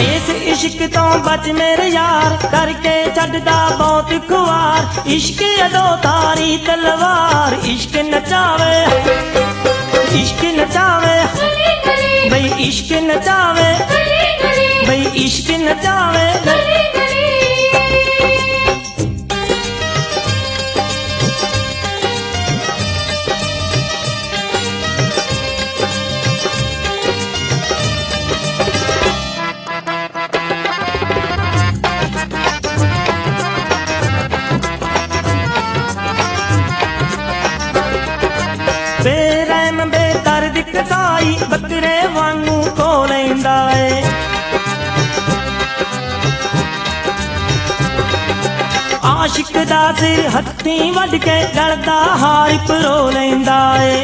इस इश्क तो बच मेरे यार, करके छड्डदा बहुत खुआर। इश्क अदो तारी तलवार, इश्क नचावे, इश्क नचावे, भाई इश्क नचावे, भाई इश्क नचावे। बेरहम बेदर्द कसाई बकरे वांगू को लैंदा है। आशिक दा सिर हत्थी वड के गलदा हार परो लैंदा है।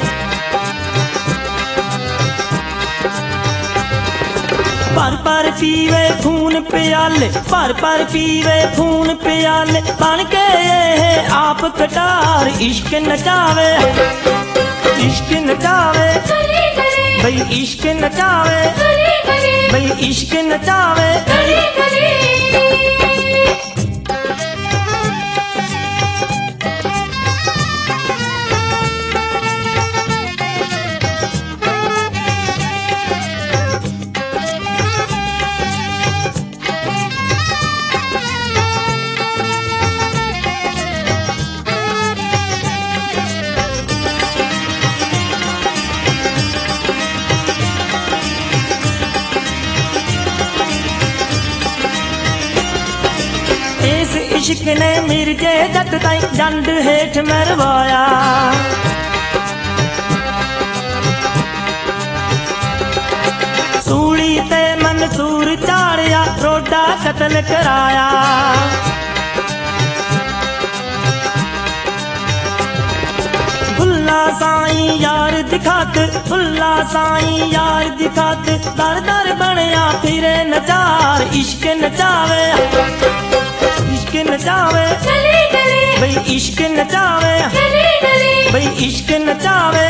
पर पर पीवे खून प्याले, पर पर पीवे खून प्याले, बन के ये आप कटार। इश्क नचावे, इश्क नचावे, भाई इश्क नचावे, भाई इश्क नचावे। इस इश्क ने मिर्जे जट ताई जंड हेठ मरवाया। सूली ते मंसूर चाड़िया, रोडा कत्ल कराया। भुल्ला साईं यार दिखात, भुल्ला साईं यार दिखात, दर दर बनया फिरे नचार। इश्क नचावे, इश्क नचावे, भाई इश्क नचावे, भाई इश्क नचावे।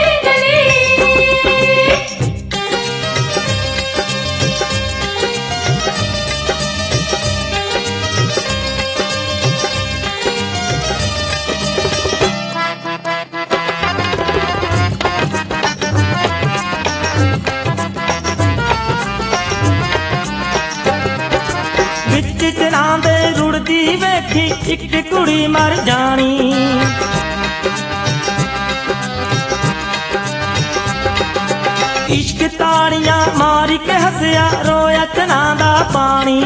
विच चरांदे रुड़दी वेखी इक कुड़ी मर जानी। इश्क ताड़ियां मारी के हसया, रोया चना दा पानी।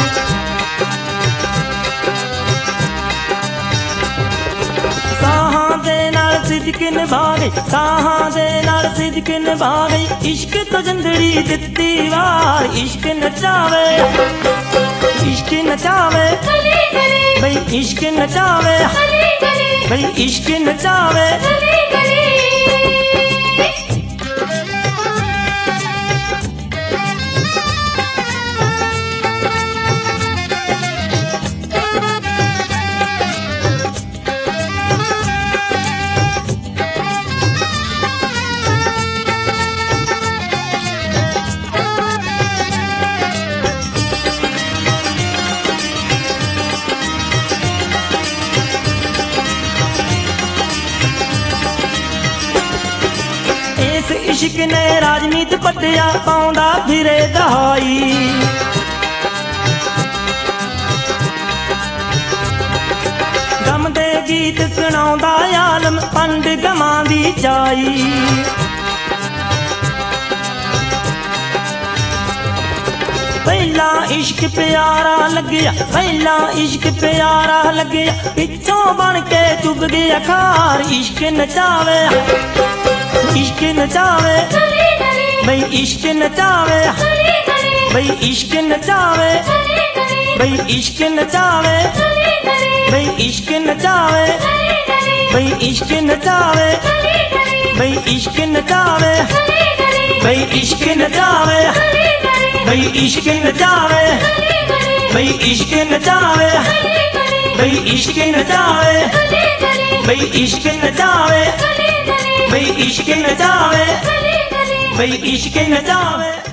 साहां दे नाल सिदक निभा गई, साहां दे नाल सिदक निभा गई, इश्क तो जंदड़ी दित्ती वार। इश्क नचावे, इश्क नचावे, भाई इश्क नचावे, भाई इश्क नचावे। इस इश्क ने राजनीत पटिया, पाउंदा फिरे दहाई। गम दे गीत सुनाउंदा आलम, पंड गमां दी जाई। पहला इश्क प्यारा लग्या, पहला इश्क प्यारा लग्या, पिछों बन के चुग गया खार। इश्क नचावे, इश्क नचावे, भाई इश्क नचावे, भाई इश्क नचावे, भाई इश्क नचावे, भाई इश्क नचावे, भाई इश्क नचावे, भाई इश्क नचावे, भाई इश्क नचावे, भाई इश्क नचावे, भाई इश्क नचावे, भाई इश्क नचावे, भाई इश्क नचावे, भाई इश्क नचावे, भाई इश्क नचावे।